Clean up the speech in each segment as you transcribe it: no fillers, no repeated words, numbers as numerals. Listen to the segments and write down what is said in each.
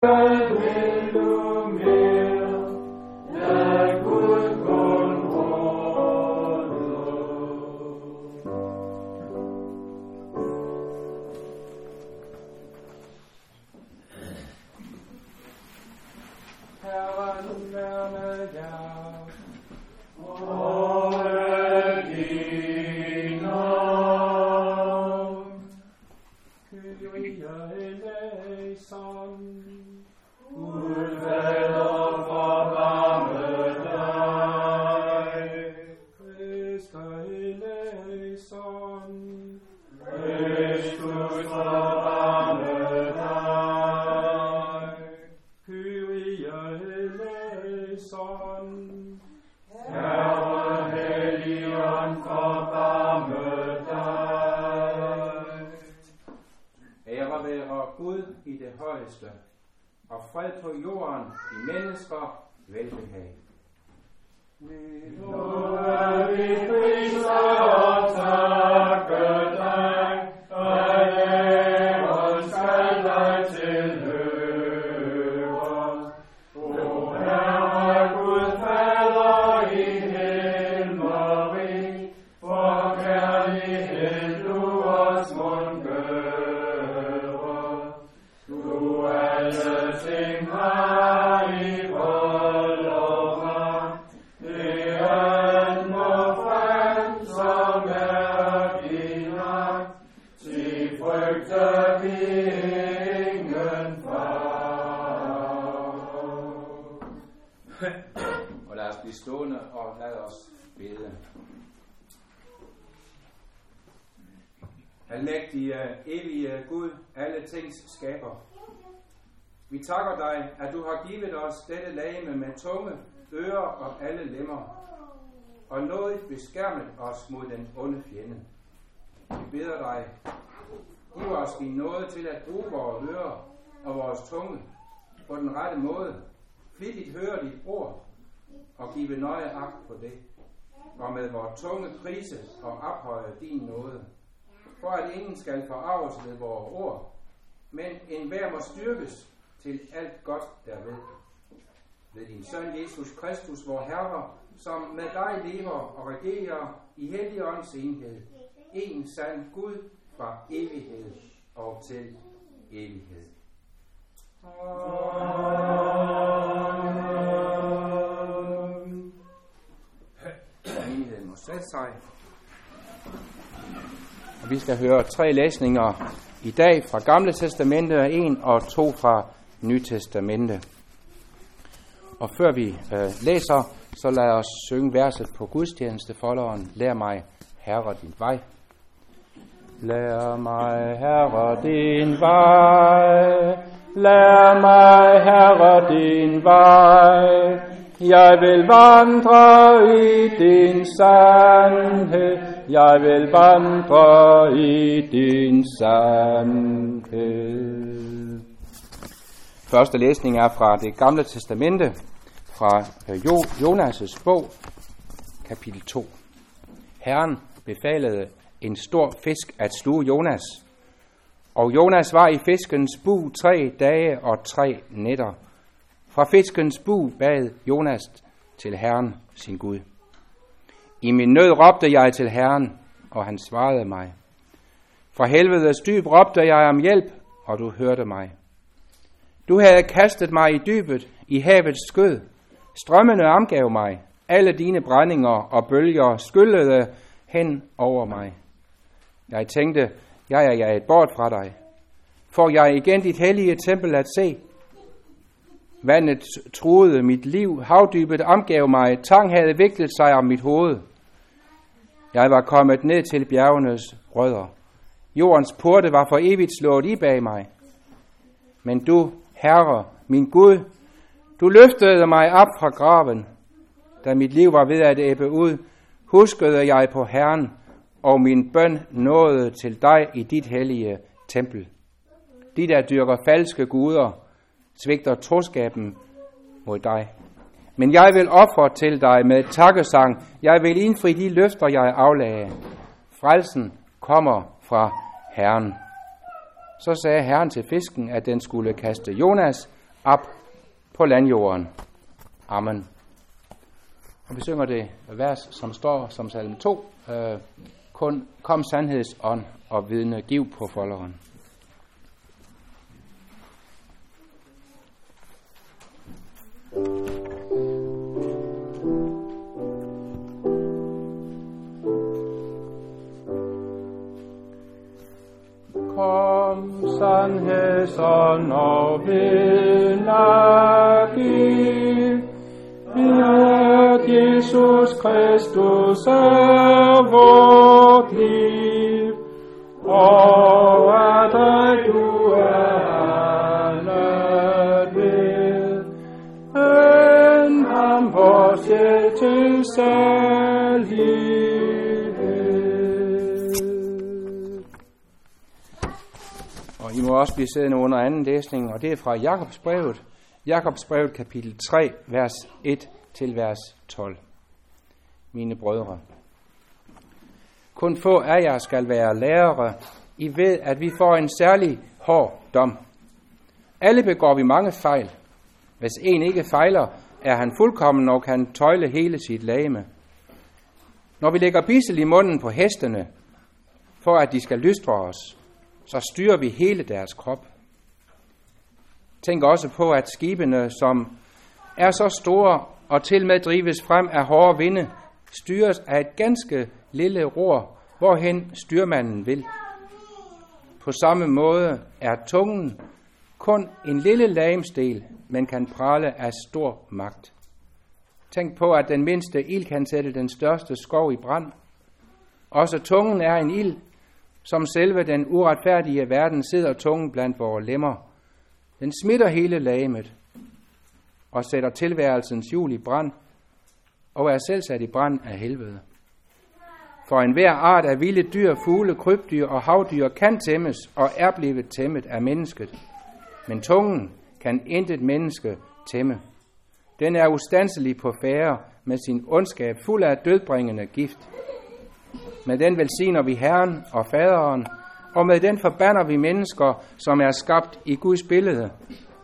Vil du mere, lad Gud kun råde. Herren være med jer, og med din ånd. Kyrie eleison. Gud fader, forbarme dig. Christe eleison. Kristus, forbarme dig. Kyrie eleison. Herre Helligånd, forbarme dig. Ære være Gud i det højeste, og fred på jorden i mennesker velbehag. Nu er vi priser og takke dig, og æren skal dig tilhøre. O Herre Gud, Fader i himmerig, for kærlighed du os mundgøre. Du alle ting har i vold og magt, det alt må frem, som er din magt, til frygter vi ingen far. Og lad os blive stående, og lad os bede. Almægtige, evige Gud, alle tings skaber. Vi takker dig, at du har givet os dette legeme med tunge, ører og alle lemmer, og nådigt beskærmet os mod den onde fjende. Vi beder dig, giv os din nåde til at bruge vores ører og vores tunge på den rette måde, flittigt høre dit ord og give nøje agt på det, og med vores tunge prise og ophøje din nåde, for at ingen skal forarves ved vores ord, men enhver må styrkes til alt godt derved. Ved din søn Jesus Kristus, vor Herre, som med dig lever og regerer i Helligåndens enhed, en sand Gud fra evighed og til evighed. Amen. Menigheden må sætte sig. Og vi skal høre 3 læsninger i dag fra Gamle Testamente, 1 og 2 fra Nye Testamente. Og før vi læser, så lad os synge verset på gudstjenestefolderen. Lær mig, Herre, din vej. Lær mig, Herre, din vej. Lær mig, Herre, din vej. Jeg vil vandre i din sandhed. Jeg vil vandre i din sandhed. Første læsning er fra det Gamle Testamente, fra Jonas' bog, kapitel 2. Herren befalede en stor fisk at sluge Jonas, og Jonas var i fiskens bug 3 dage og 3 nætter. Fra fiskens bug bad Jonas til Herren sin Gud. I min nød råbte jeg til Herren, og han svarede mig. Fra helvedes dyb råbte jeg om hjælp, og du hørte mig. Du havde kastet mig i dybet, i havets skød. Strømmene omgav mig. Alle dine brændinger og bølger skyllede hen over mig. Jeg tænkte, jeg er jaget bort fra dig. Får jeg igen dit hellige tempel at se? Vandet truede mit liv, havdybet omgav mig, tang havde viklet sig om mit hoved. Jeg var kommet ned til bjergenes rødder. Jordens porte var for evigt slået i bag mig. Men du, Herre, min Gud, du løftede mig op fra graven. Da mit liv var ved at ebbe ud, huskede jeg på Herren, og min bøn nåede til dig i dit hellige tempel. De, der dyrker falske guder, svigter troskaben mod dig. Men jeg vil ofre til dig med takkesang. Jeg vil indfri de løfter, jeg aflagde. Frelsen kommer fra Herren. Så sagde Herren til fisken, at den skulle kaste Jonas op på landjorden. Amen. Og vi synger det vers, som står som salme 2. Kom sandhedsånd og vidne, giv på folderen. Kom sandhedsånd og vidne, giv. At Jesus Kristus er vort liv, og at du er andet ved, end ham vor sjæl til salighed. Og I må også blive siddende under anden læsning, og det er fra Jakobsbrevet. Jakobsbrevet kapitel 3, vers 1 til vers 12. Mine brødre, kun få af jer skal være lærere. I ved, at vi får en særlig hård dom. Alle begår vi mange fejl. Hvis en ikke fejler, er han fuldkommen og kan tøjle hele sit legeme. Når vi lægger bissel i munden på hestene, for at de skal lystre os, så styrer vi hele deres krop. Tænk også på, at skibene, som er så store og til med drives frem af hårde vinde, styres af et ganske lille ror, hvorhen styrmanden vil. På samme måde er tungen kun en lille legemsdel, men kan prale af stor magt. Tænk på, at den mindste ild kan sætte den største skov i brand. Også tungen er en ild, som selve den uretfærdige verden sidder tungen blandt vores lemmer. Den smitter hele legemet og sætter tilværelsens hjul i brand, og er selv sat i brand af helvede. For enhver art af vilde dyr, fugle, krybdyr og havdyr kan tæmmes og er blevet tæmmet af mennesket. Men tungen kan intet menneske tæmme. Den er ustandselig på færde med sin ondskab fuld af dødbringende gift. Med den velsigner vi Herren og Faderen, og med den forbander vi mennesker, som er skabt i Guds billede.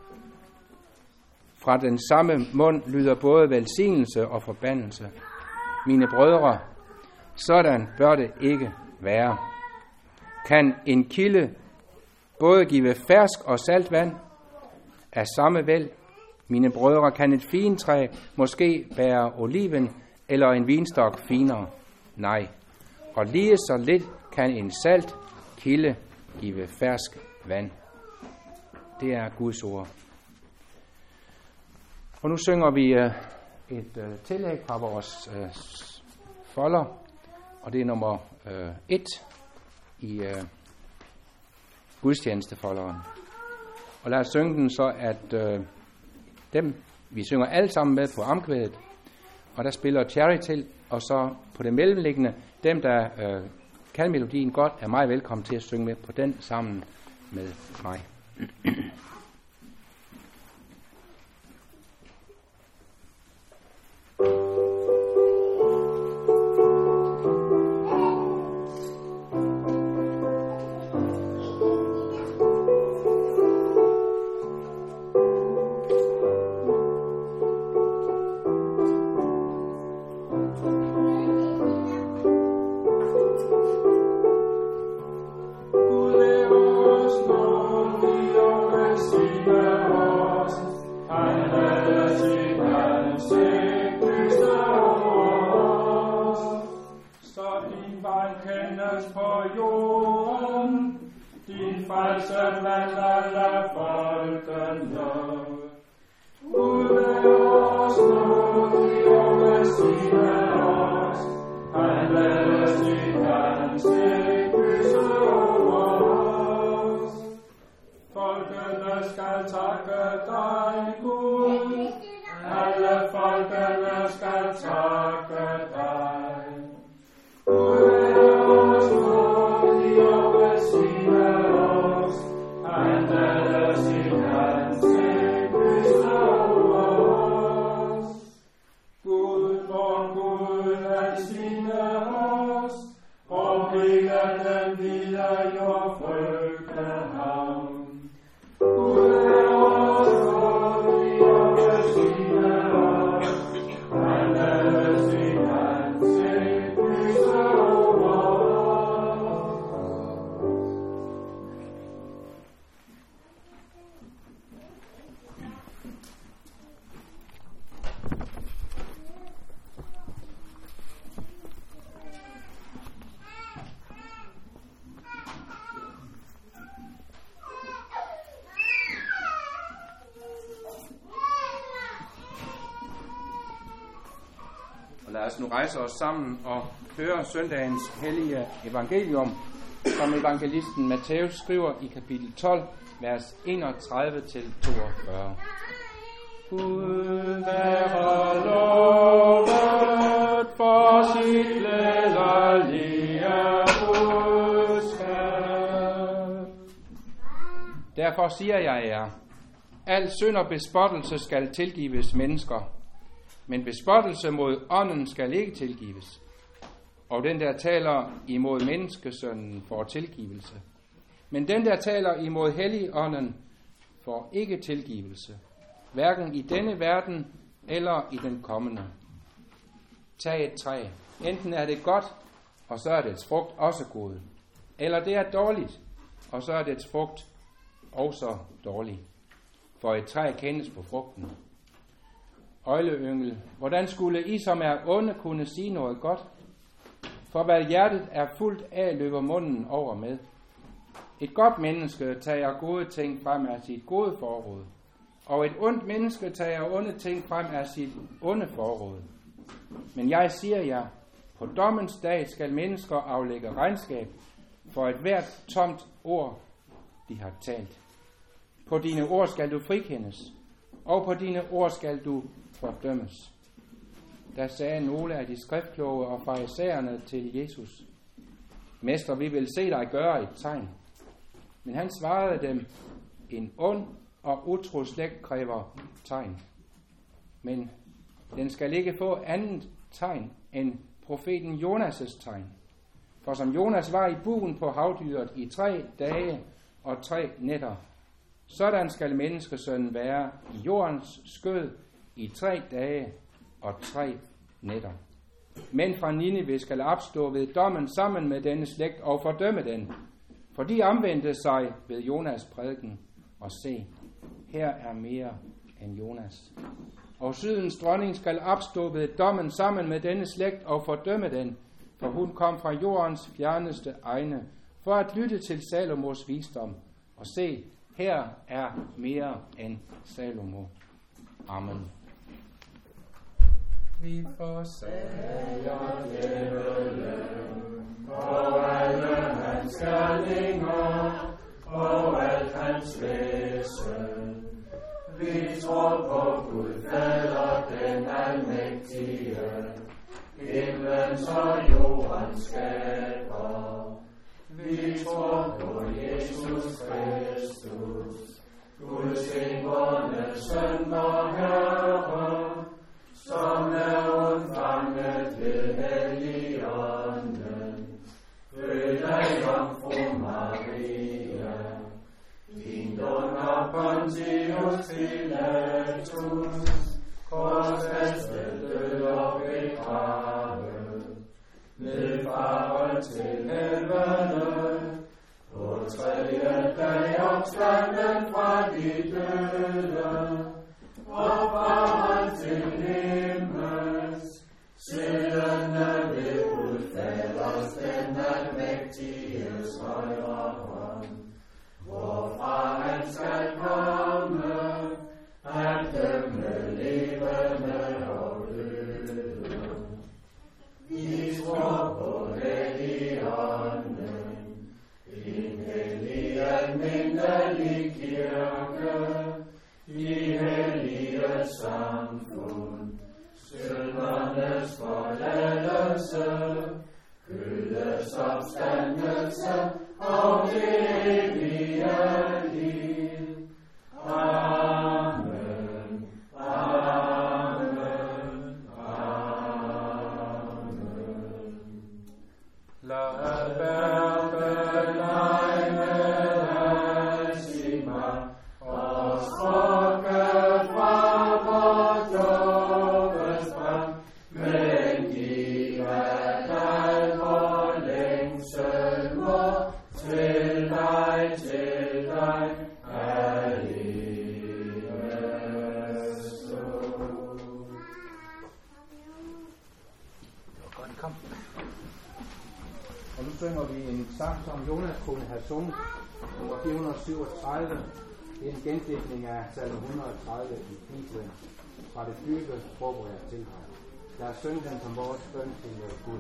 Fra den samme mund lyder både velsignelse og forbandelse. Mine brødre, sådan bør det ikke være. Kan en kilde både give fersk og salt vand af samme vel? Mine brødre, kan et fintræ måske bære oliven eller en vinstok finere? Nej. Og lige så lidt kan en salt kilde give fersk vand. Det er Guds ord. Og nu synger vi et tillæg fra vores folder, og det er nummer 1 i gudstjenestefolderen. Og lad os synge den så, at vi synger alle sammen med på omkvædet, og der spiller Cherry til, og så på det mellemliggende, dem der kan melodien godt, er meget velkommen til at synge med på den sammen med mig. Gud er os Og lad os nu rejse os sammen og høre søndagens hellige evangelium, som evangelisten Matthæus skriver i kapitel 12, vers 31-42. Gud være lovet for sit glædelige budskab. Derfor siger jeg jer, al synd og bespottelse skal tilgives mennesker, men bespottelse mod ånden skal ikke tilgives. Og den, der taler imod menneskesønnen, får tilgivelse. Men den, der taler imod Helligånden, får ikke tilgivelse, hverken i denne verden eller i den kommende. Tag et træ. Enten er det godt, og så er dets frugt også god. Eller det er dårligt, og så er dets frugt også dårlig. For et træ kendes på frugten. Øgleyngel, hvordan skulle I, som er onde, kunne sige noget godt? For hvad hjertet er fuldt af, løber munden over med. Et godt menneske tager gode ting frem af sit gode forråd, og et ondt menneske tager onde ting frem af sit onde forråd. Men jeg siger jer, på dommens dag skal mennesker aflægge regnskab for et hvert tomt ord, de har talt. På dine ord skal du frikendes, og på dine ord skal du fordømmes. Der sagde nogle af de skriftkloge og farisæerne til Jesus: Mester, vi vil se dig gøre et tegn. Men han svarede dem: En ond og utro slægt kræver tegn. Men den skal ikke få andet tegn end profeten Jonas' tegn. For som Jonas var i bugen på havdyret i 3 dage og 3 nætter, sådan skal menneskesønnen være i jordens skød i 3 dage og 3 nætter. Men fra Nineve skal opstå ved dommen sammen med denne slægt og fordømme den, for de omvendte sig ved Jonas prædiken, og se, her er mere end Jonas. Og sydens dronning skal opstå ved dommen sammen med denne slægt og fordømme den, for hun kom fra jordens fjerneste egne, for at lytte til Salomos visdom, og se, her er mere end Salomo. Amen. Vi forsager djævelen og alle hans gerninger og alt hans væsen. Vi tror på Gud Fader, den almægtige, himlens og jordens skaber. Vi tror på Jesus Kristus, Guds enbårne søn og Herre, som er undfanget ved Helligånden, født af jomfru Maria, dient under Pontius Pilatus, korsfæstet, død og begravet, nedfaret til helvede, på 3. dag opstanden fra de døde, opfaret til himmels, siddende ved Gud Faders den almægtiges højre hånd, hvorfra han skal komme, at dømme levende og døde. Vi tror på Helligånden, en hellig almindelig kirke, i hellige samfund, syndernes forladelse, kødets opstandelse og det evige liv. Amen, amen, amen. Lad verden dig med alsinger, og smukke fra vor dåbes brand, men giv at al vor længsel må til dig, af livet stå. Kom. Og nu synger vi en sang, som Jonas kunne have sunget, nummer 437. Det er en gendigtning af salme 130 i Bibelen, fra det dybe forberedt til ham. Lad os synge den som vores bøn til Gud.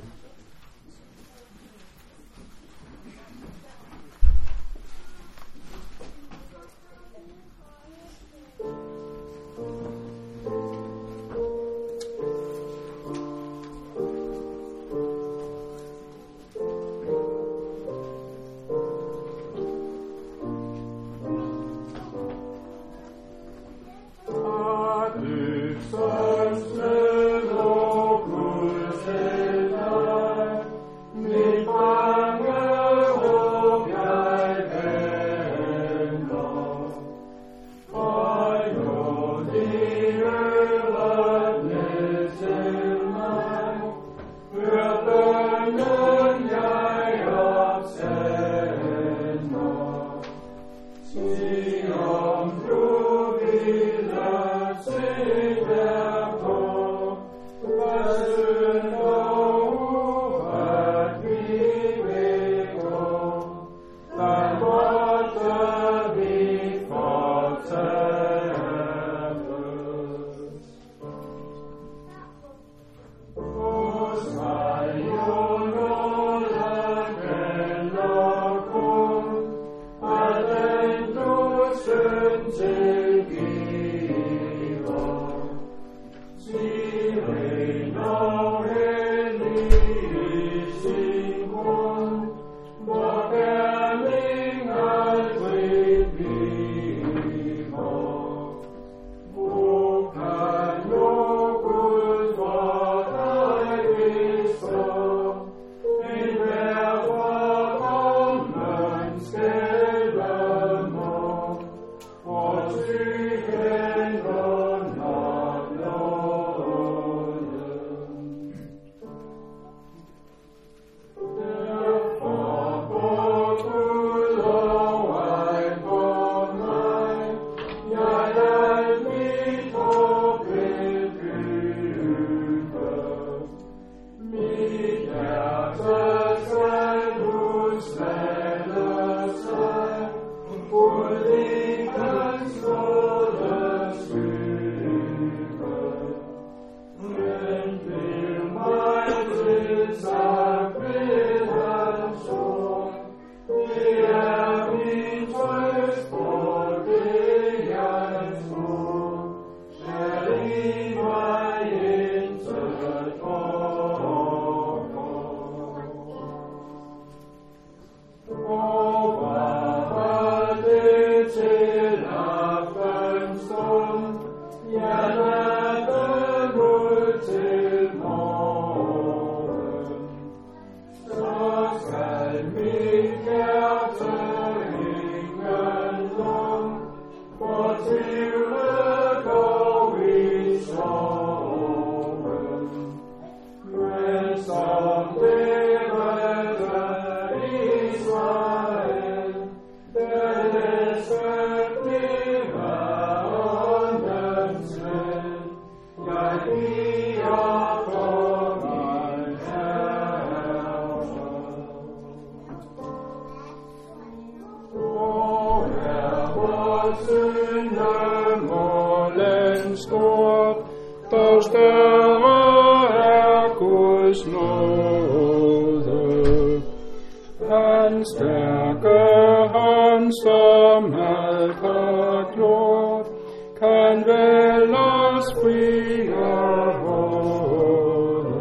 Dog større er Guds nåde. Han stærke hånd, som alt har gjort, kan vel os fri og holde.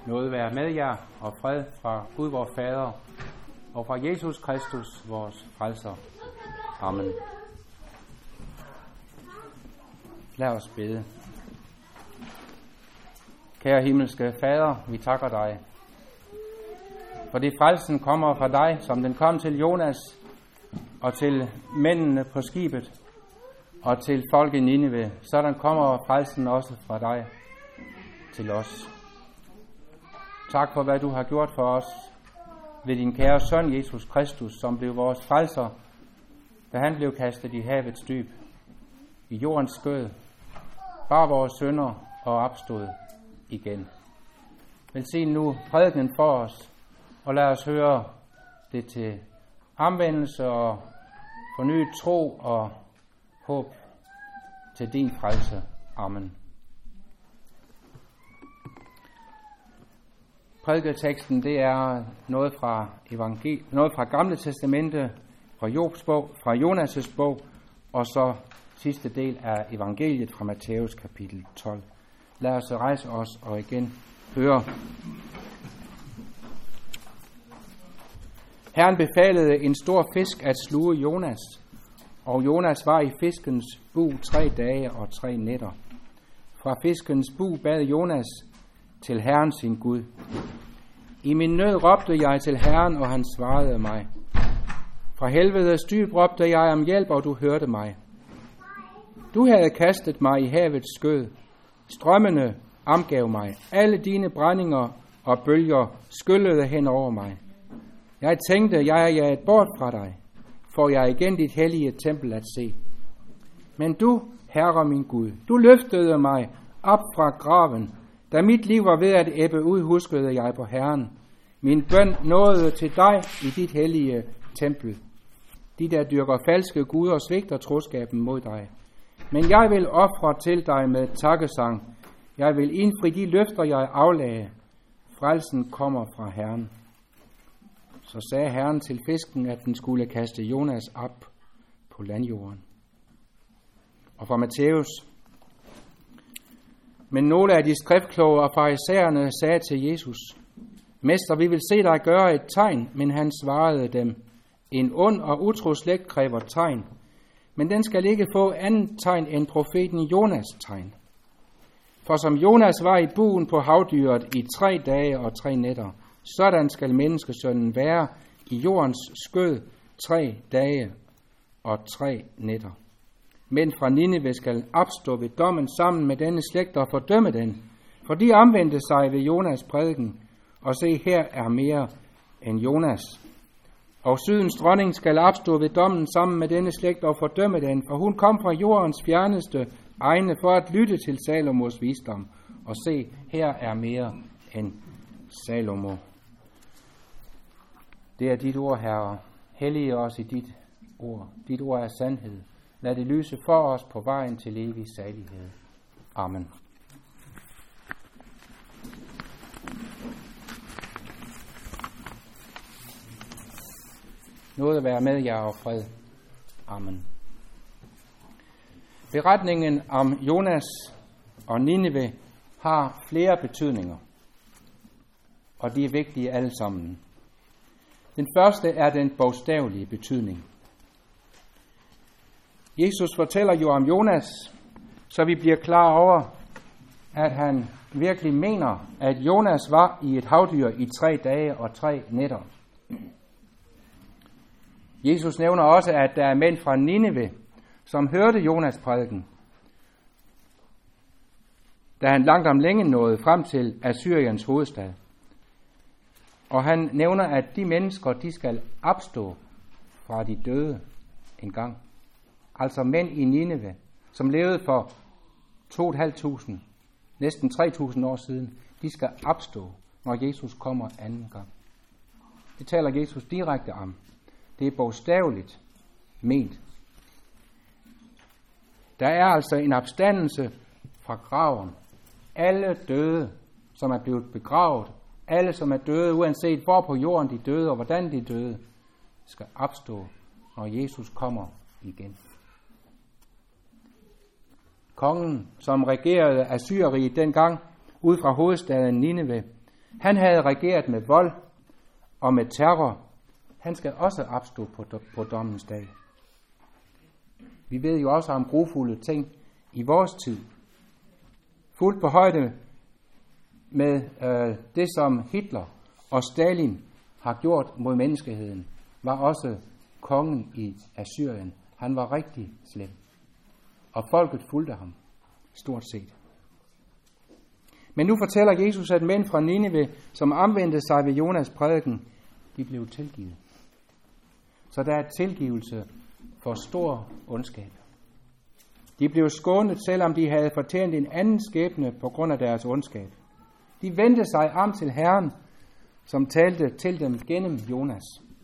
Nåde være med jer, og fred fra Gud vor Fader, og fra Jesus Kristus, vores frelser. Amen. Lad os bede. Kære himmelske Fader, vi takker dig, fordi frelsen kommer fra dig, som den kom til Jonas og til mændene på skibet og til folk i Nineve. Sådan kommer frelsen også fra dig til os. Tak for, hvad du har gjort for os ved din kære søn Jesus Kristus, som blev vores frelser, da han blev kastet i havets dyb, i jordens skød, bar vores synder og opstod igen. Velsign nu prædikenen for os, og lad os høre det til omvendelse og fornyet tro og håb til din frelse. Amen. Prædiketeksten, det er noget fra Gamle Testamente, fra Jobs bog, fra Jonas' bog, og så sidste del af evangeliet fra Matthæus kapitel 12. Lad os rejse os og igen høre. Herren befalede en stor fisk at sluge Jonas, og Jonas var i fiskens bug 3 dage og 3 nætter. Fra fiskens bug bad Jonas til Herren sin Gud. I min nød råbte jeg til Herren, og han svarede mig. Fra helvedes dyb råbte jeg om hjælp, og du hørte mig. Du havde kastet mig i havets skød. Strømmene omgav mig. Alle dine brændinger og bølger skyllede hen over mig. Jeg tænkte, jeg er jaget bort fra dig, for jeg igen dit hellige tempel at se. Men du, Herre min Gud, du løftede mig op fra graven. Da mit liv var ved at ebbe ud, huskede jeg på Herren. Min bøn nåede til dig i dit hellige tempel. De, der dyrker falske guder, svigter troskaben mod dig. Men jeg vil ofre til dig med takkesang. Jeg vil indfri de løfter, jeg aflagde. Frelsen kommer fra Herren. Så sagde Herren til fisken, at den skulle kaste Jonas op på landjorden. Og fra Matthæus. Men nogle af de skriftkloge og farisæerne sagde til Jesus, Mester, vi vil se dig gøre et tegn, men han svarede dem, en ond og utro slægt kræver tegn, men den skal ikke få andet tegn end profeten Jonas tegn. For som Jonas var i buen på havdyret i 3 dage og 3 nætter, sådan skal menneskesønnen være i jordens skød 3 dage og 3 nætter. Men fra Nineve skal opstå ved dommen sammen med denne slægt og fordømme den, for de omvendte sig ved Jonas prædiken, og se, her er mere end Jonas. Og sydens dronning skal opstå ved dommen sammen med denne slægt og fordømme den, for hun kom fra jordens fjerneste egne for at lytte til Salomos visdom. Og se, her er mere end Salomo. Det er dit ord, Herre. Hellige os i dit ord. Dit ord er sandhed. Lad det lyse for os på vejen til evig salighed. Amen. Nåde være med jer og fred. Amen. Beretningen om Jonas og Nineve har flere betydninger, og de er vigtige alle sammen. Den første er den bogstavelige betydning. Jesus fortæller jo om Jonas, så vi bliver klar over, at han virkelig mener, at Jonas var i et havdyr i 3 dage og 3 nætter. Jesus nævner også, at der er mænd fra Nineve, som hørte Jonas prædiken, da han langt om længe nåede frem til Assyriens hovedstad. Og han nævner, at de mennesker, de skal opstå fra de døde en gang. Altså mænd i Nineve, som levede for 2.500, næsten 3.000 år siden, de skal opstå, når Jesus kommer anden gang. Det taler Jesus direkte om. Det er bogstaveligt ment. Der er altså en opstandelse fra graven. Alle døde, som er blevet begravet, alle som er døde, uanset hvor på jorden de døde og hvordan de døde, skal opstå, når Jesus kommer igen. Kongen, som regerede Assyrriet dengang, ud fra hovedstaden Nineve, Han havde regeret med vold og med terror. Han skal også opstå på dommens dag. Vi ved jo også om grufulde ting i vores tid. Fuldt på højde med det, som Hitler og Stalin har gjort mod menneskeheden, var også kongen i Assyrien. Han var rigtig slem. Og folket fulgte ham, stort set. Men nu fortæller Jesus, at mænd fra Nineve, som omvendte sig ved Jonas' prædiken, de blev tilgivet. Så der er tilgivelse for stor ondskab. De blev skånet, selvom de havde fortjent en anden skæbne på grund af deres ondskab. De vendte sig om til Herren, som talte til dem gennem Jonas.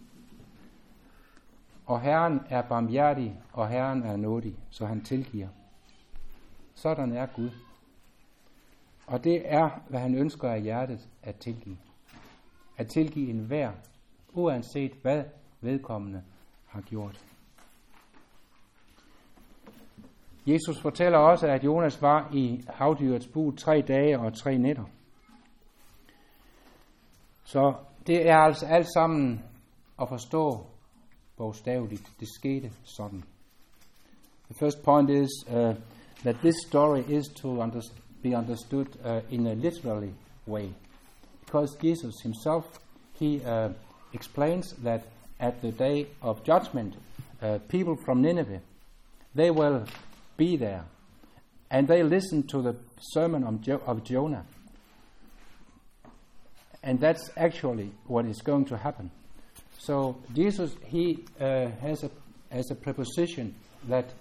Og Herren er barmhjertig, og Herren er nådig, så han tilgiver. Sådan er Gud. Og det er, hvad han ønsker af hjertet at tilgive. At tilgive enhver, uanset hvad vedkommende har gjort. Jesus fortæller også, at Jonas var i havdyrets bur 3 dage og 3 nætter. Så det er altså alt sammen at forstå bogstaveligt. Det skete sådan. The first point is that this story is to be understood in a literary way. Because Jesus himself, he explains that at the day of judgment, people from Nineveh, they will be there. And they listen to the sermon of Jonah. And that's actually what is going to happen. So Jesus, he has a preposition that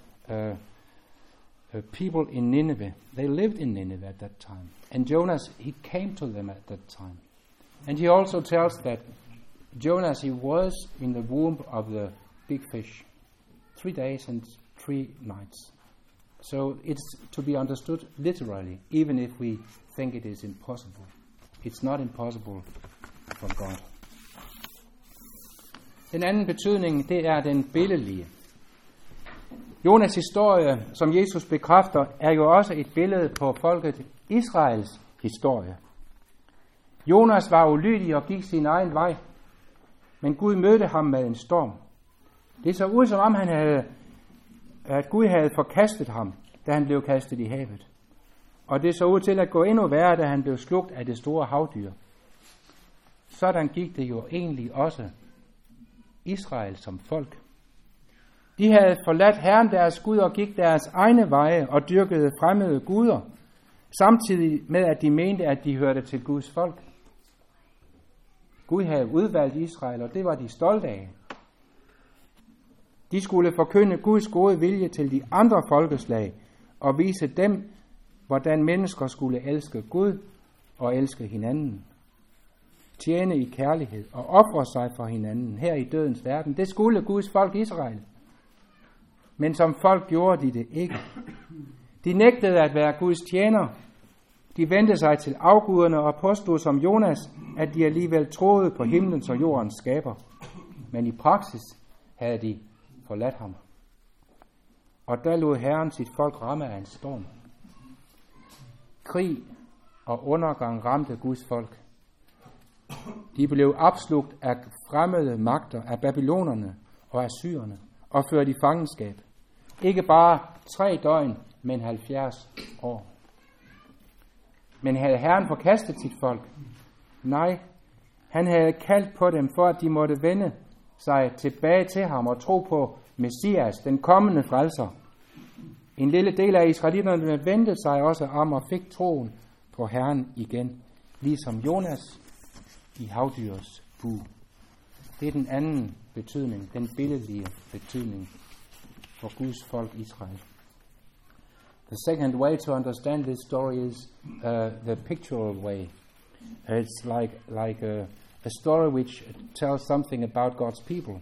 people in Nineveh, they lived in Nineveh at that time. And Jonas, he came to them at that time. And he also tells that Jonas, he was in the womb of the big fish 3 days and 3 nights. So it's to be understood literally, even if we think it is impossible. It's not impossible for God. Den anden betydning, det er den billedlige. Jonas' historie, som Jesus bekræfter, er jo også et billede på folket Israels historie. Jonas var ulydig og gik sin egen vej, men Gud mødte ham med en storm. Det så ud som om at Gud havde forkastet ham, da han blev kastet i havet. Og det så ud til at gå endnu værre, da han blev slugt af det store havdyr. Sådan gik det jo egentlig også Israel som folk. De havde forladt Herren deres Gud og gik deres egne veje og dyrkede fremmede guder, samtidig med at de mente, at de hørte til Guds folk. Gud havde udvalgt Israel, og det var de stolte af. De skulle forkynde Guds gode vilje til de andre folkeslag og vise dem, hvordan mennesker skulle elske Gud og elske hinanden. Tjene i kærlighed og ofre sig for hinanden her i dødens verden. Det skulle Guds folk Israel. Men som folk gjorde de det ikke. De nægtede at være Guds tjener. De vendte sig til afguderne og påstod som Jonas, at de alligevel troede på himlens og jordens skaber. Men i praksis havde de forladt ham. Og der lod Herren sit folk ramme af en storm. Krig og undergang ramte Guds folk. De blev opslugt af fremmede magter, af babylonerne og af syrerne, og ført i fangenskab. Ikke bare 3 døgn, men 70 år. Men havde Herren forkastet sit folk? Nej, han havde kaldt på dem, for at de måtte vende sig tilbage til ham og tro på Messias, den kommende frelser. En lille del af israelitterne vendte sig også om og fik troen på Herren igen, ligesom Jonas i havdyrets bur. Det er den anden betydning, den billedlige betydning for Guds folk Israel. The second way to understand this story is the pictorial way. It's like a story which tells something about God's people.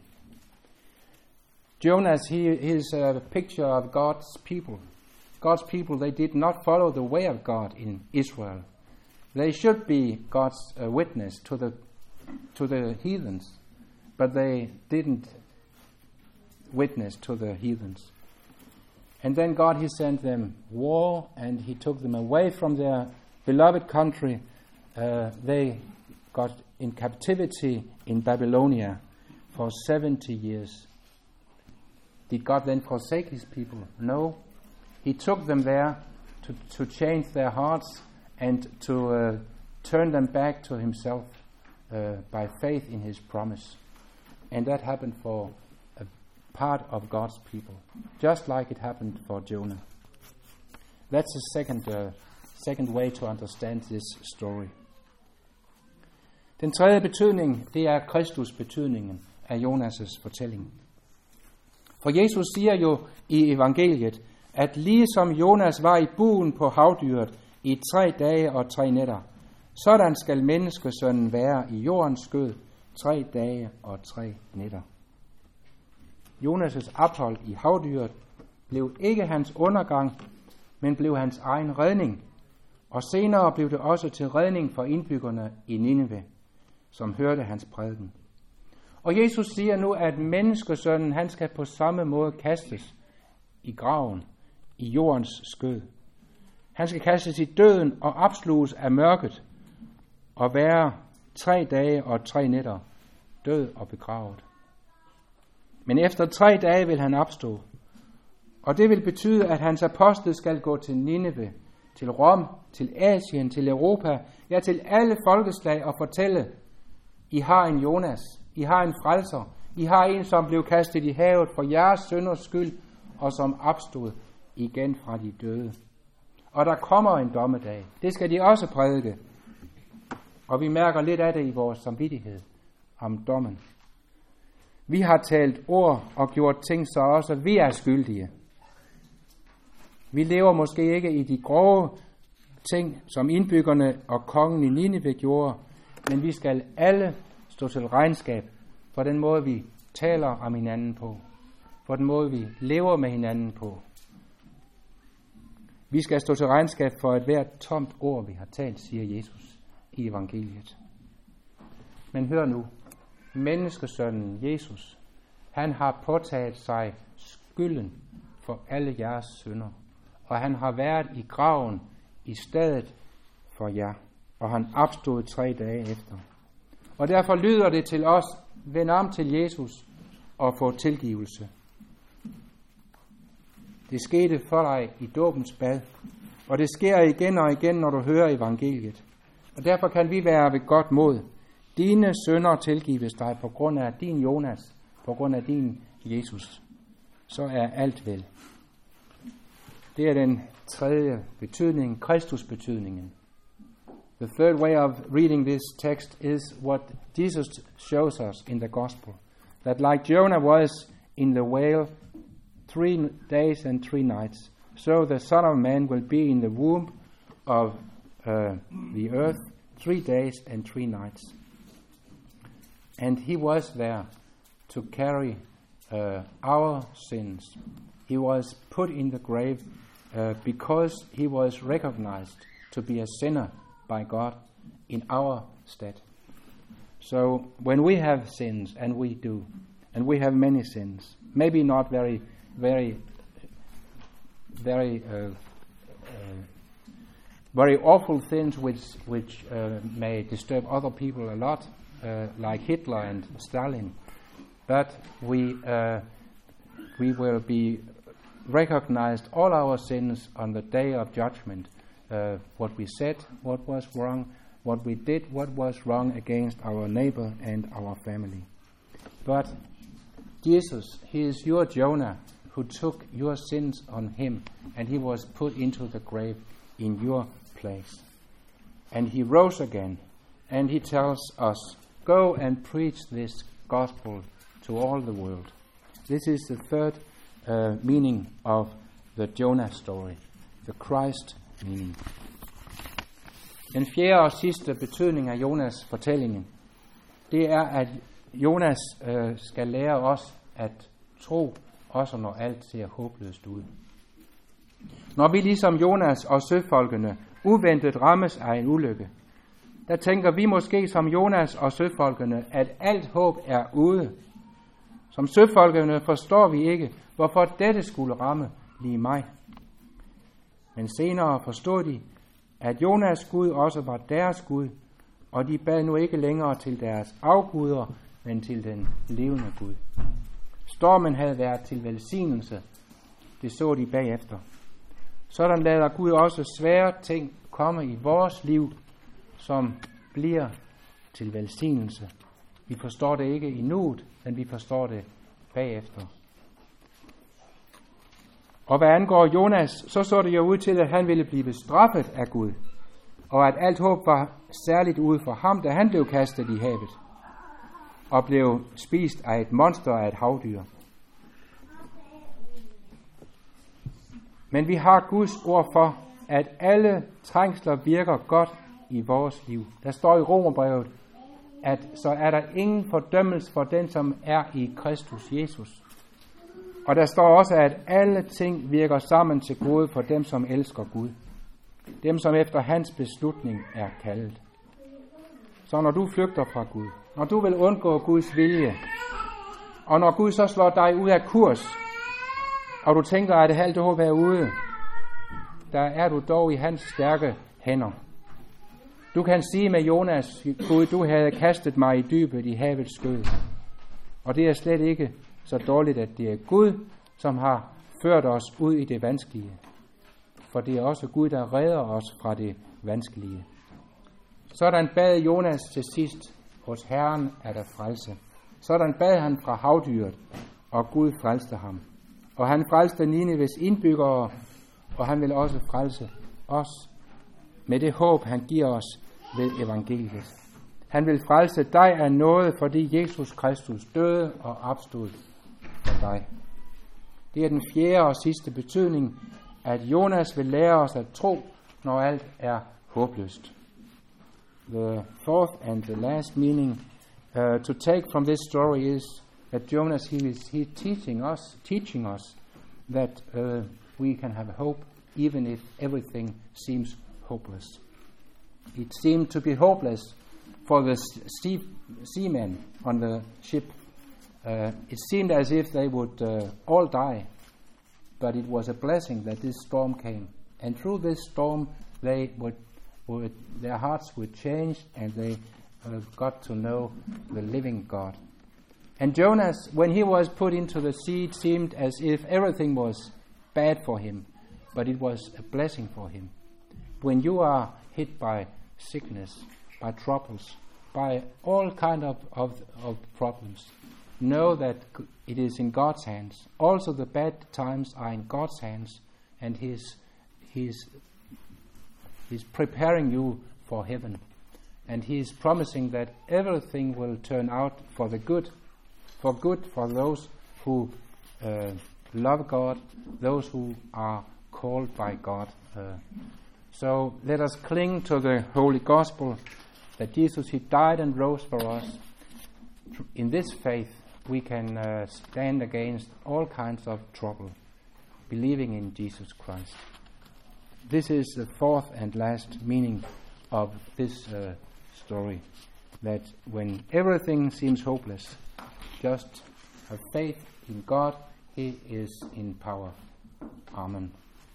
Jonas, he is a picture of God's people. God's people, they did not follow the way of God in Israel. They should be God's witness to the heathens, but they didn't witness to the heathens. And then God, he sent them war, and he took them away from their beloved country they got in captivity in Babylonia for 70 years. Did God then forsake his people? No. He took them there to change their hearts and to turn them back to himself by faith in his promise. And that happened for a part of God's people, just like it happened for Jonah. That's the second way to understand this story. Den tredje betydning, det er Kristus betydningen af Jonas' fortælling. For Jesus siger jo i evangeliet, at ligesom Jonas var i buen på havdyret i 3 dage og 3 nætter, sådan skal menneskesønnen være i jordens skød 3 dage og 3 nætter. Jonas' ophold i havdyret blev ikke hans undergang, men blev hans egen redning, og senere blev det også til redning for indbyggerne i Nineve, som hørte hans prædiken. Og Jesus siger nu, at menneskesønnen, han skal på samme måde kastes i graven, i jordens skød. Han skal kastes i døden og opsluges af mørket, og være 3 dage og 3 nætter død og begravet. Men efter 3 dage vil han opstå, og det vil betyde, at hans apostel skal gå til Nineve, til Rom, til Asien, til Europa, ja til alle folkeslag og fortælle, I har en Jonas, I har en frelser, I har en, som blev kastet i havet for jeres synders skyld, og som opstod igen fra de døde. Og der kommer en dommedag. Det skal de også prædike. Og vi mærker lidt af det i vores samvittighed om dommen. Vi har talt ord og gjort ting, så også vi er skyldige. Vi lever måske ikke i de grove ting, som indbyggerne og kongen i Nineve gjorde, men vi skal alle stå til regnskab for den måde, vi taler om hinanden på, for den måde, vi lever med hinanden på. Vi skal stå til regnskab for et hvert tomt ord, vi har talt, siger Jesus i evangeliet. Men hør nu, menneskesønnen Jesus, han har påtaget sig skylden for alle jeres synder, og han har været i graven i stedet for jer, og han opstod 3 dage efter. Og derfor lyder det til os, vend om til Jesus og få tilgivelse. Det skete for dig i dåbens bad, og det sker igen og igen, når du hører evangeliet. Og derfor kan vi være ved godt mod. Dine synder tilgives dig på grund af din Jonas, på grund af din Jesus. Så er alt vel. Det er den tredje betydning, Kristus betydningen. The third way of reading this text is what Jesus shows us in the gospel. That like Jonah was in the whale 3 days and 3 nights, so the Son of Man will be in the womb of the earth 3 days and 3 nights. And he was there to carry our sins. He was put in the grave because he was recognized to be a sinner by God in our stead. So when we have sins, and we do, and we have many sins, maybe not very awful things which may disturb other people a lot, like Hitler and Stalin, but we will be recognized all our sins on the day of judgment. What we said, what was wrong, what we did, what was wrong against our neighbor and our family. But Jesus, he is your Jonah who took your sins on him, and he was put into the grave in your place. And he rose again, and he tells us, go and preach this gospel to all the world. This is the third meaning of the Jonah story, the Christ meaning. Den fjerde og sidste betydning af Jonas fortællingen, det er, at Jonas skal lære os at tro, også når alt ser håbløst ud. Når vi ligesom Jonas og søfolkene uventet rammes af en ulykke, der tænker vi måske som Jonas og søfolkene, at alt håb er ude. Som søfolkene forstår vi ikke, hvorfor dette skulle ramme lige mig. Men senere forstod de, at Jonas Gud også var deres Gud, og de bad nu ikke længere til deres afguder, men til den levende Gud. Stormen havde været til velsignelse, det så de bagefter. Sådan lader Gud også svære ting komme i vores liv, som bliver til velsignelse. Vi forstår det ikke i nuet, men vi forstår det bagefter. Og hvad angår Jonas, så det jo ud til, at han ville blive bestraffet af Gud, og at alt håb var særligt ude for ham, da han blev kastet i havet, og blev spist af et monster af et havdyr. Men vi har Guds ord for, at alle trængsler virker godt i vores liv. Der står i Romerbrevet, at så er der ingen fordømmelse for den, som er i Kristus Jesus. Og der står også, at alle ting virker sammen til gode for dem, som elsker Gud. Dem, som efter hans beslutning er kaldet. Så når du flygter fra Gud, når du vil undgå Guds vilje, og når Gud så slår dig ud af kurs, og du tænker, at det halvt håb er ude, der er du dog i hans stærke hænder. Du kan sige med Jonas, Gud, du havde kastet mig i dybet i havets skød. Og det er slet ikke så dårligt, at det er Gud, som har ført os ud i det vanskelige. For det er også Gud, der redder os fra det vanskelige. Sådan bad Jonas til sidst, hos Herren er der frelse. Sådan bad han fra havdyret, og Gud frelste ham. Og han frelste Nineves indbyggere, og han vil også frelse os med det håb, han giver os ved evangeliet. Han vil frelse dig af nåde, fordi Jesus Kristus døde og opstod for dig. Det er den fjerde og sidste betydning, at Jonas vil lære os at tro, når alt er håbløst. The fourth and the last meaning to take from this story is that Jonas he is teaching us that we can have hope even if everything seems hopeless. It seemed to be hopeless for the seamen on the ship. It seemed as if they would all die, but it was a blessing that this storm came. And through this storm, their hearts would change, and they got to know the living God. And Jonas, when he was put into the sea, it seemed as if everything was bad for him, but it was a blessing for him. When you are hit by sickness, by troubles, by all kind of problems, know that it is in God's hands. Also the bad times are in God's hands, and He's preparing you for heaven. And He's promising that everything will turn out for the good, for those who love God, those who are called by God. So let us cling to the Holy Gospel, that Jesus, He died and rose for us. In this faith, we can stand against all kinds of trouble, believing in Jesus Christ. This is the fourth and last meaning of this story, that when everything seems hopeless, just have faith in God. He is in power. Amen.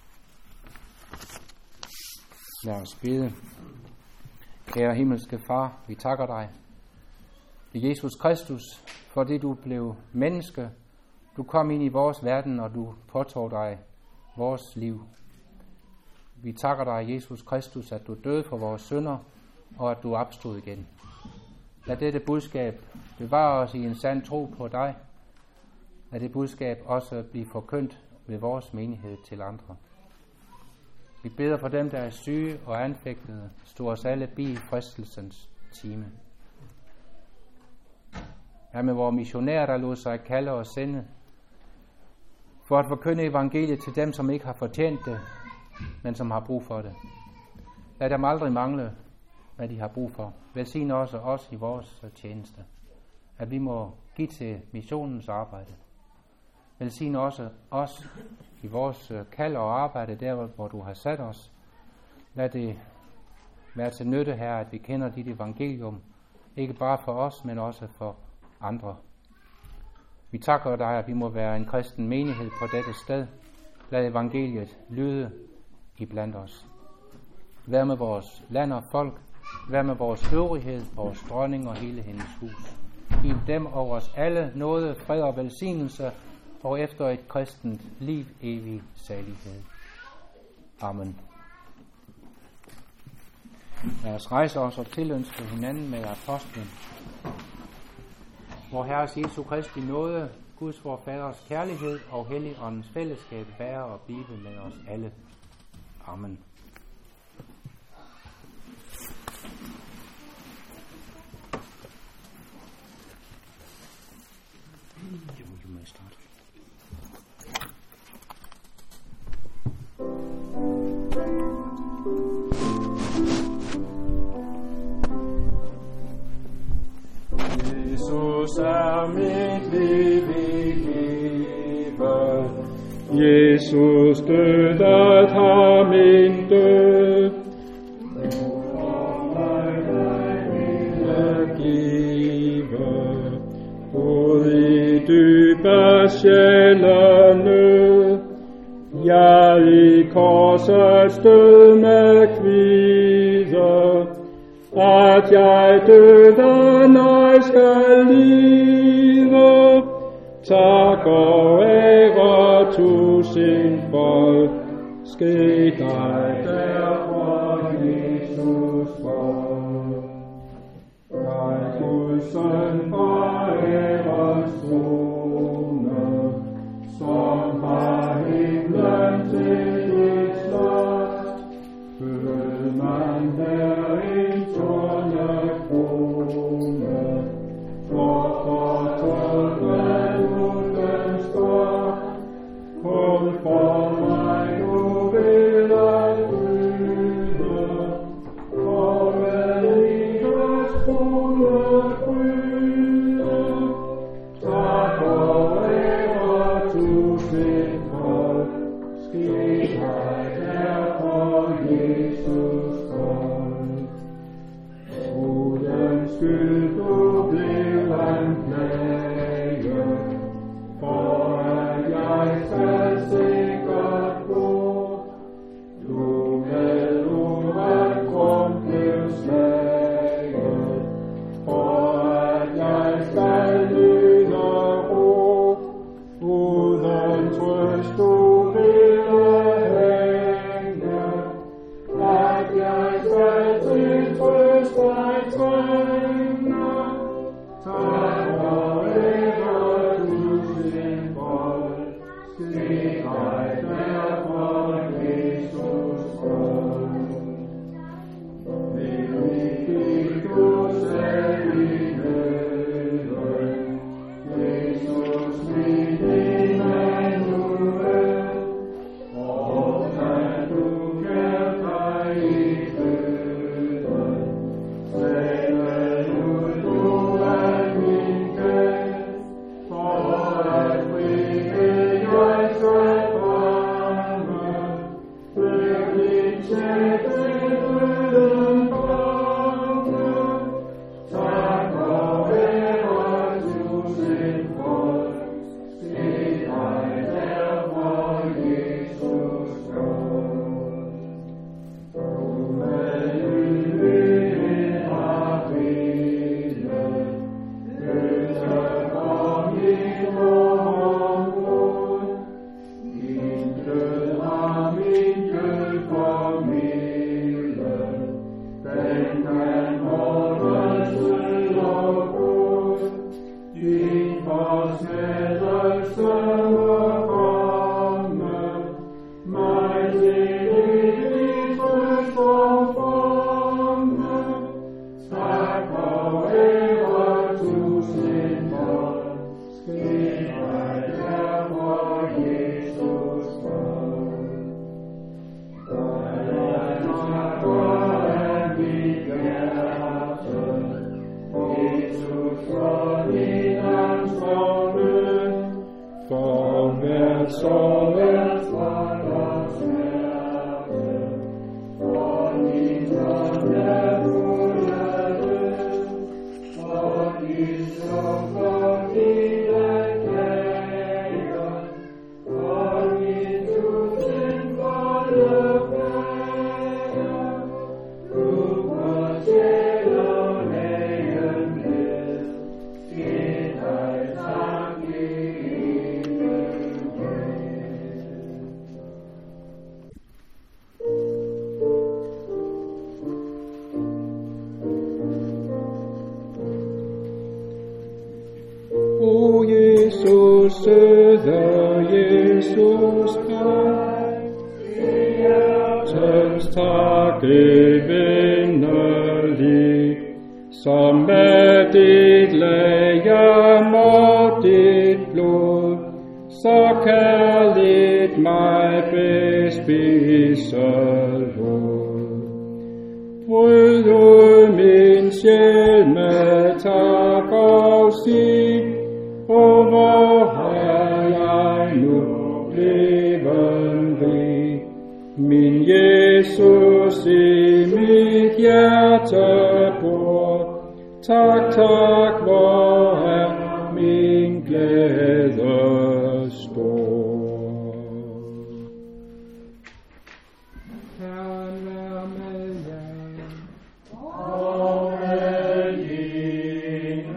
Lad os bede. Kære himmelske Far, vi takker dig, Jesus Kristus, fordi du blev menneske. Du kom ind i vores verden, og du påtog dig vores liv. Vi takker dig, Jesus Kristus, at du døde for vores synder, og at du opstod igen. Lad dette budskab bevare os i en sand tro på dig. Lad det budskab også blive forkyndt ved vores menighed til andre. Vi beder for dem, der er syge og anfægtede. Stå os alle bi i fristelsens time. Her med vores missionærer, der lod sig kalde og sende, for at forkynde evangeliet til dem, som ikke har fortjent det, men som har brug for det. Lad dem aldrig mangle, hvad de har brug for. Velsign også os i vores tjeneste, at vi må give til missionens arbejde. Velsign også os i vores kald og arbejde der, hvor du har sat os. Lad det være til nytte her, at vi kender dit evangelium, ikke bare for os, men også for andre. Vi takker dig, at vi må være en kristen menighed på dette sted. Lad evangeliet lyde iblandt os. Vær med vores land og folk, vær med vores øvrighed, vores dronning og hele hendes hus. Giv dem over os alle nåde, fred og velsignelse, og efter et kristent liv evig salighed. Amen. Lad os rejse os og tilønske hinanden med apostlen. Vor Herres Jesu Kristi nåde, Guds vor Faders kærlighed og Helligåndens fællesskab være og blive med os alle. Amen. Jesus er mit liv i livet. Jesus dødet har min død. Nu for mig ville give, ud i dybe sjælenød. Ja, i korsets død med kvide, at jeg døden ej skal lide. Tak og ære tusindfold, ske dig derfor, Jesus for. Jeg Guds søn foræres trone, som har himlen til dit slot. Føl man her en tornekrone, for tårnet uden skår. Kom for mig nu ved at bryde, for vel livets krone bryde. Tak og ære tusindfold, ske dig derfor, Jesus Gud. Uden skyld du blev han plage, for at jeg skal sikkert gå. Du med uret grund blev slaget, for at jeg skal nyde ro. Uden trøst du ville hænge, at jeg skal til trøst dig trænge. Tak og ære tusindfold, ske dig derfor, Jesus Gud. Vil ikke du selv i nøden, Jesus min Immanuel, og kan du gemme dig i døden, selv ud du er min gæld, for at frihed jeg skal fremme, før din sjæl til døden komme. Tak og ære tusindfold, ske dig derfor, Jesus Gud. Du med ydmyghed har villet, løse for mit morgenbrud. Din død har min død formidlet, den kan måles ud og god. Din forsmættelse må komme, mig til evigt trøst og forme. Tak og ære tusindfold, ske dig derfor, Jesus Gud. Der er tak og af mit hjerte, Jesus for din angst og nød, for hver sorgens vold og smerte, for din ånd er fuld af død, for din sugt og din erklæger, for din tusindfolde bærer. Du må hjertens takkevinderlig, som med dit legem og dit blod, så kærligt mig bespiser lod. Bryd ud min sjæl med tak og sig, og hvor er jeg nu blevet rig. Min Jesus i mit hjerte bor, tak, tak, hvor er min glæde stor. Herren er med jer, og med din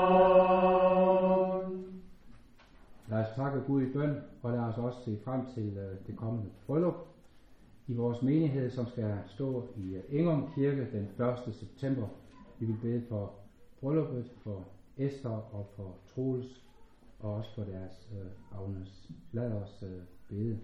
ånd. Lad os takke Gud i bøn, og lad os også se frem til det kommende bryllup i vores menighed, som skal stå i Engum Kirke den 1. september. Vi vil bede for brylluppet, for Esther og for Troels, og også for deres Agnes. Lad os bede.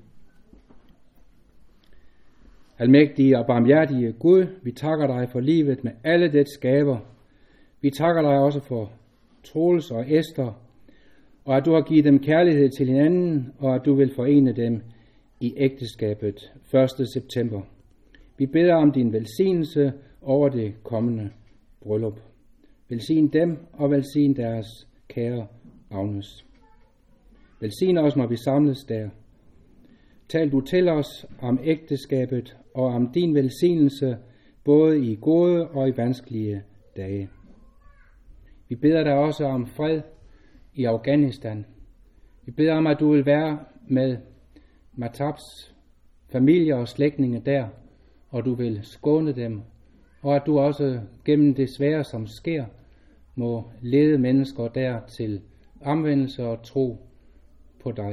Almægtige og barmhjertige Gud, vi takker dig for livet med alle dets gaver. Vi takker dig også for Troels og Esther, og at du har givet dem kærlighed til hinanden, og at du vil forene dem i ægteskabet 1. september. Vi beder om din velsignelse over det kommende bryllup. Velsign dem og velsign deres kære Agnes. Velsign os, når vi samles der. Tal du til os om ægteskabet og om din velsignelse, både i gode og i vanskelige dage. Vi beder dig også om fred i Afghanistan. Vi beder om, at du vil være med Matabs familie og slægtninge der, og du vil skåne dem, og at du også gennem det svære, som sker, må lede mennesker der til omvendelse og tro på dig.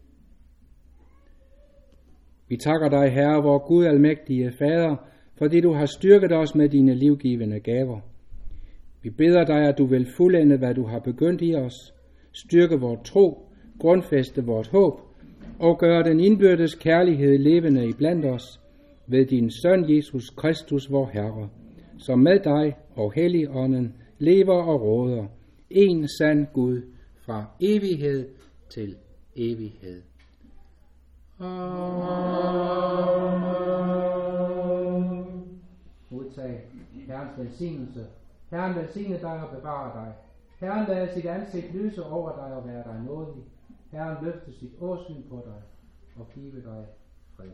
Vi takker dig, Herre, vor Gud almægtige Fader, fordi du har styrket os med dine livgivende gaver. Vi beder dig, at du vil fuldende, hvad du har begyndt i os, styrke vores tro, grundfæste vores håb, og gøre den indbyrdes kærlighed levende iblandt os ved din Søn Jesus Kristus, vor Herre, som med dig og Helligånden lever og råder, en sand Gud fra evighed til evighed. Amen. Modtag Herrens velsignelse. Herren velsigne dig og bevare dig. Herren lader sit ansigt lyse over dig og være dig nådig. Herren løfte sit åsyn på dig og give dig fred.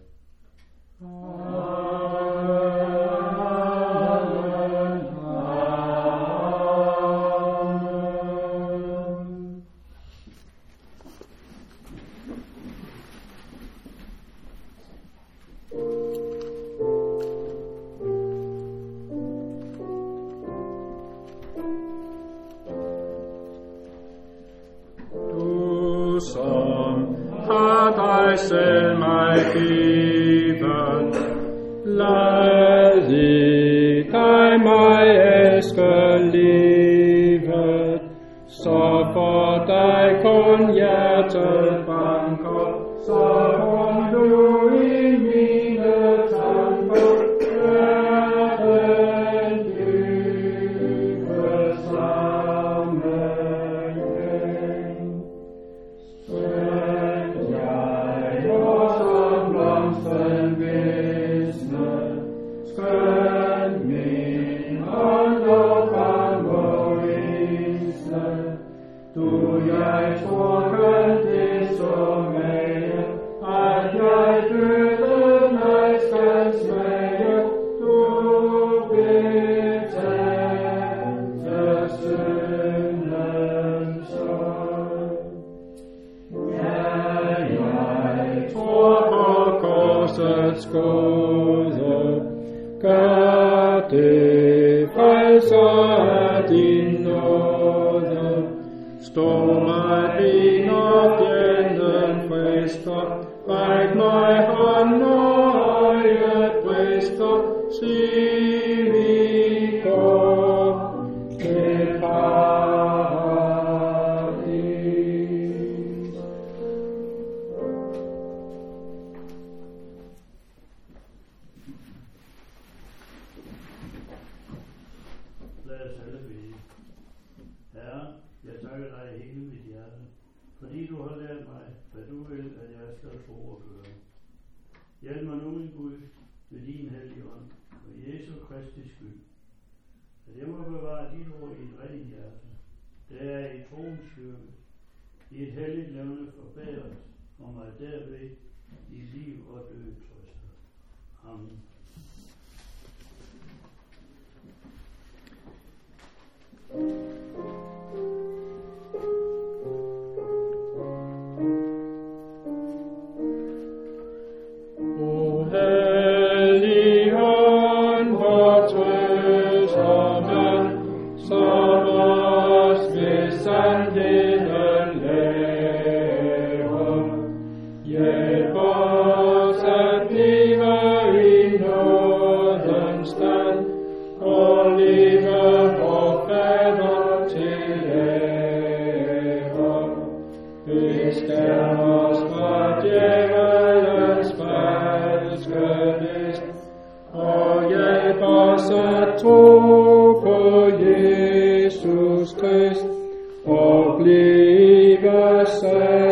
Du som har dig selv mig givet, lad i dig mig elske livet, så for dig kun hjertet banker, så kom du i mine tanker, verden dybe sammenhæng. Skønt jeg når som blomsten visne, skønt min ånd og brand må visne, du jeg tror kan det så mage, at jeg døden mig skal smage, du betalte syndens sorg. Ja, jeg tror på korsets gode, gør det frelser af din nåde. Stå mig ind og fjenden frister, ræk mig hånd og øjet brister, sig vi går til paradis. overføre. Hjælp mig nu, min Gud, med din hellige ånd, for Jesu Kristi skyld, at jeg må bevare dit ord i et rent hjerte, der er i troens styrke, i et helligt levende forbedret, og mig derved i liv og død trøster. Amen. Jesus Krist, og blive selv